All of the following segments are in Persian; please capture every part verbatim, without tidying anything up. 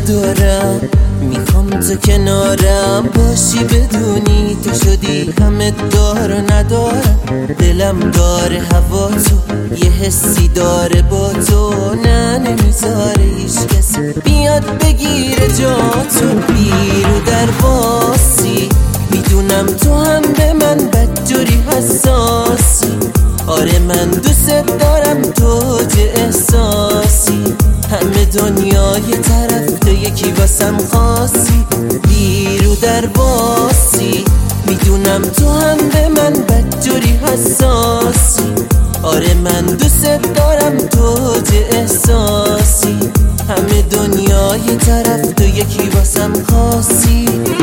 ندارم، میخوام تو کنارم باشی، بدونی تو شدی همه دار و ندارم. دلم داره هوا تو، یه حسی داره با تو، نه نمیذاره هیچ کسی بیاد بگیره جا تو. بیرو در واسی، میدونم تو هم به من بدجوری حساسی. آره من دوست دارم تو چه احساسی، همه دنیا یه طرف تو یکی واسم خاصی. بیرو در واسی، میدونم تو هم به من بدجوری حساسی. آره من دوست دارم تو چه احساسی، همه دنیا یه طرف تو یکی واسم خاصی.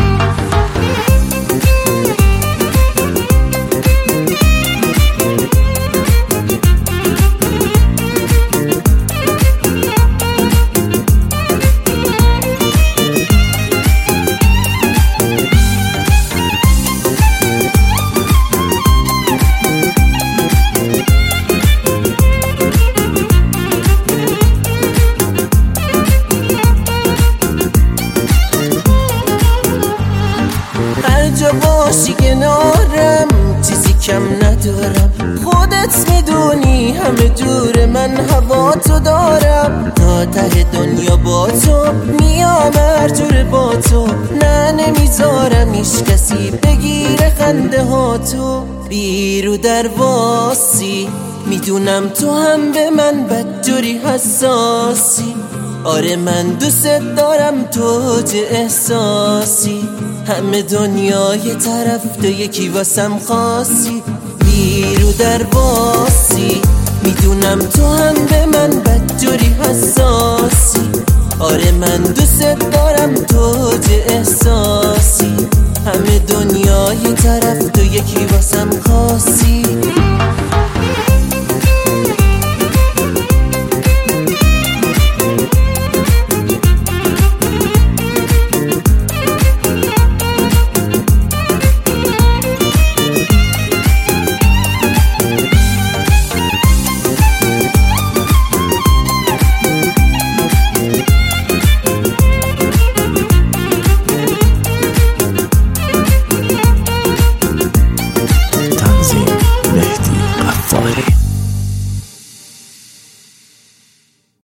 جا باشی کنارم چیزی کم ندارم، خودت میدونی همه جور من هوا تو دارم. تا ته دنیا با تو میام هر جور با تو، نه نمیذارم ایش کسی بگیره خنده ها تو. بیرو در واسی، میدونم تو هم به من بدجوری حساسی. آره من دوست دارم تو چه احساسی، همه دنیا یه طرف تو یکی واسم خاصی. بیرو در واسی، میدونم تو هم به من بدجوری حساسی. آره من دوست دارم تو چه احساسی، همه دنیا یه طرف تو یکی واسم خاصی.